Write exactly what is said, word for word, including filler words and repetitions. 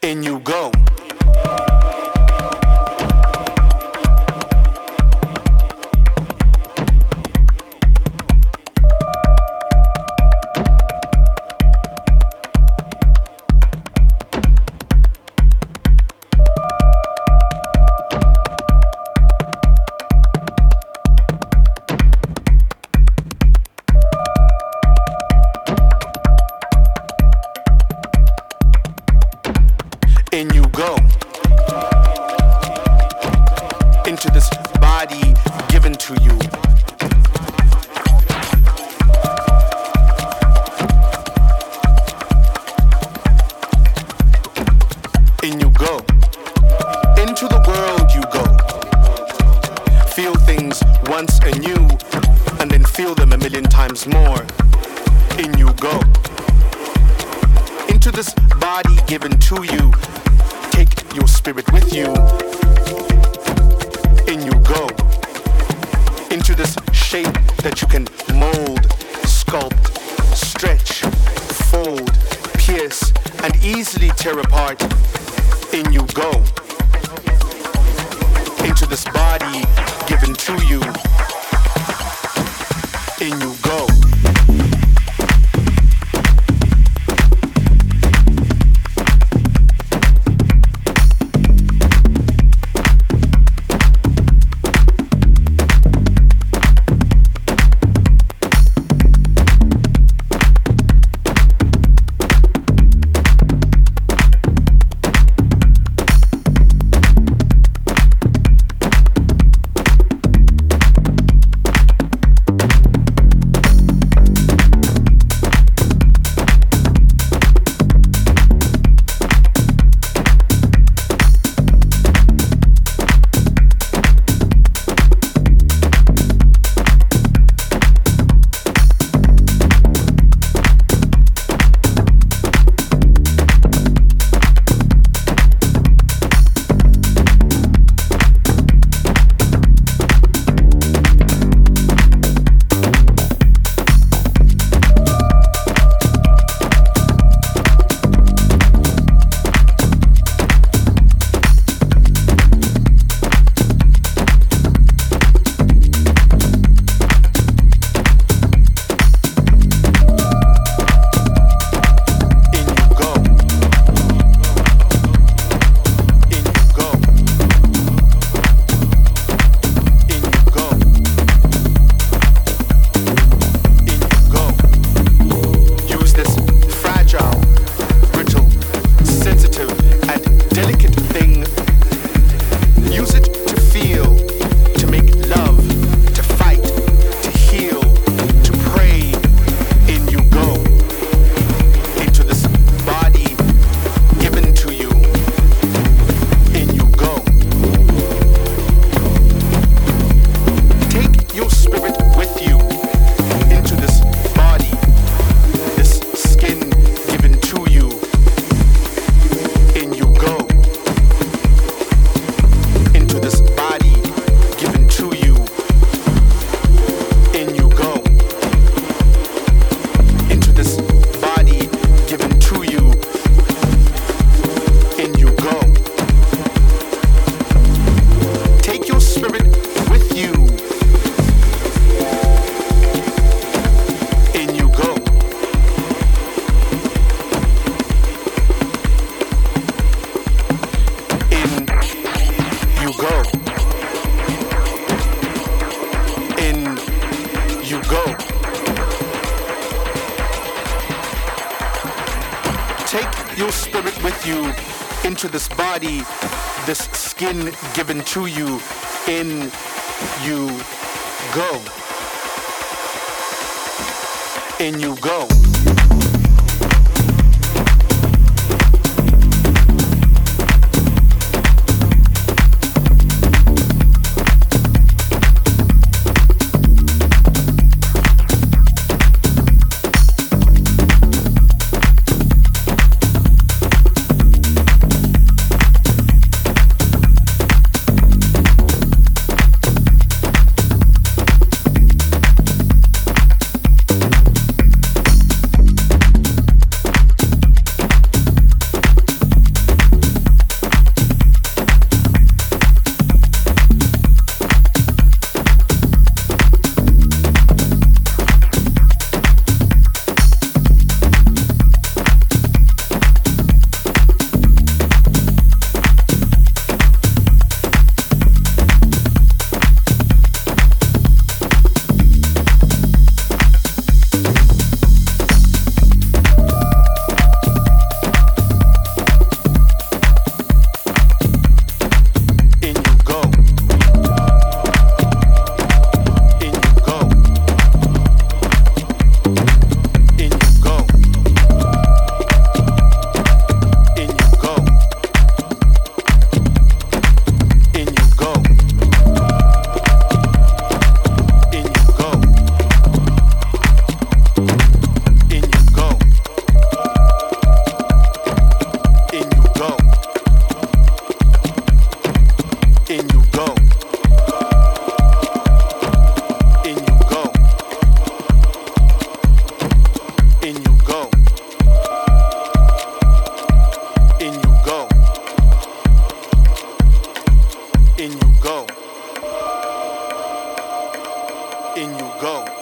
In you go. In you go. Into this body given to you. In you go. Into the world you go. Feel things once anew and then feel them a million times more. In you go. Into this body given to you. Take your spirit with you. In you go. Into this shape that you can mold, sculpt, stretch, fold, pierce, and easily tear apart. In you go. Into this body given to you. In you go. Into this body, this skin given to you. In you go. In you go. go.